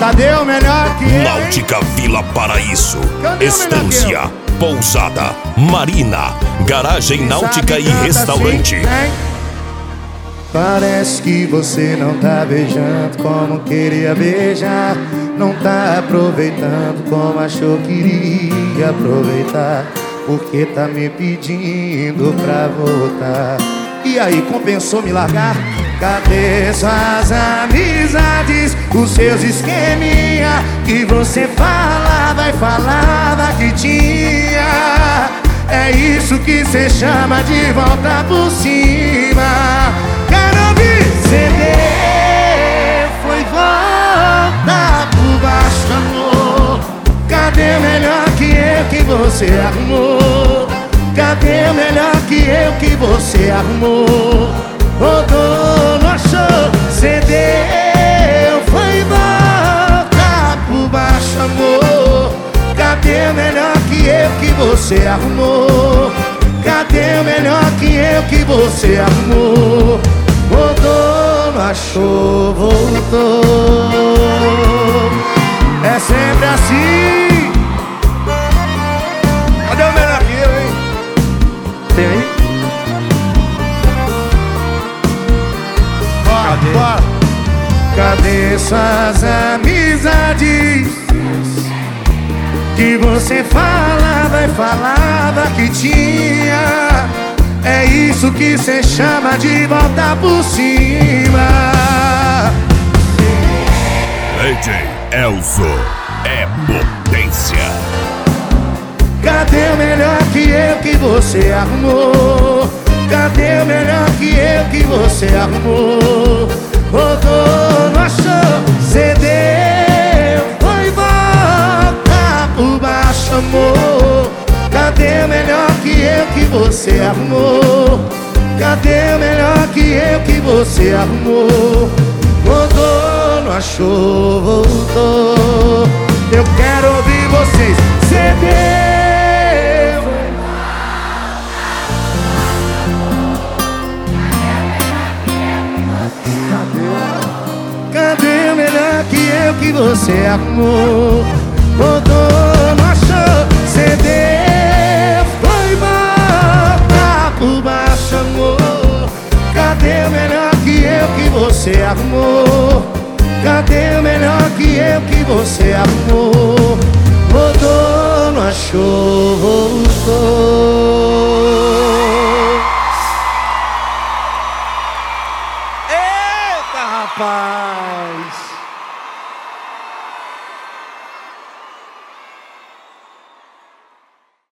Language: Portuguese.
Cadê o melhor que eu? Náutica Vila Paraíso, Cadê Estância, Pousada, Marina, Garagem Náutica e Restaurante. Assim, parece que você não tá beijando como queria beijar, não tá aproveitando como achou que iria aproveitar, porque tá me pedindo pra voltar. E aí, compensou me largar? Cadê suas amizades, os seus esqueminha que você falava e falava que tinha? É isso que cê chama de volta por cima. Quero ouvir CD, foi volta por baixo, amor. Cadê o melhor que eu que você arrumou? Cadê o melhor que eu que você arrumou? Rodou, não achou, cedeu, foi volta por baixo, amor. Cadê o melhor que eu que você arrumou? Cadê o melhor que eu que você arrumou? Rodou, não achou, voltou. É sempre assim. Cadê o melhor que eu, hein? Tem aí? Bora. Cadê suas amizades que você falava e falava que tinha? É isso que cê chama de volta por cima. DJ Elzo é potência. Cadê o melhor que eu que você arrumou? Cadê o melhor que eu que você arrumou? Rodou, não achou, cedeu, foi volta por baixo, amor. Cadê o melhor que eu que você arrumou? Cadê o melhor que eu que você arrumou? Rodou, não achou, voltou. Eu quero ouvir vocês. Cedeu. Cadê o melhor que eu que você arrumou? Rodou, não achou, cedeu, foi volta por baixo, amor. Cadê o melhor que eu que você arrumou? Cadê o melhor que eu que você arrumou? Rodou, não achou, voltou. Eita, rapaz!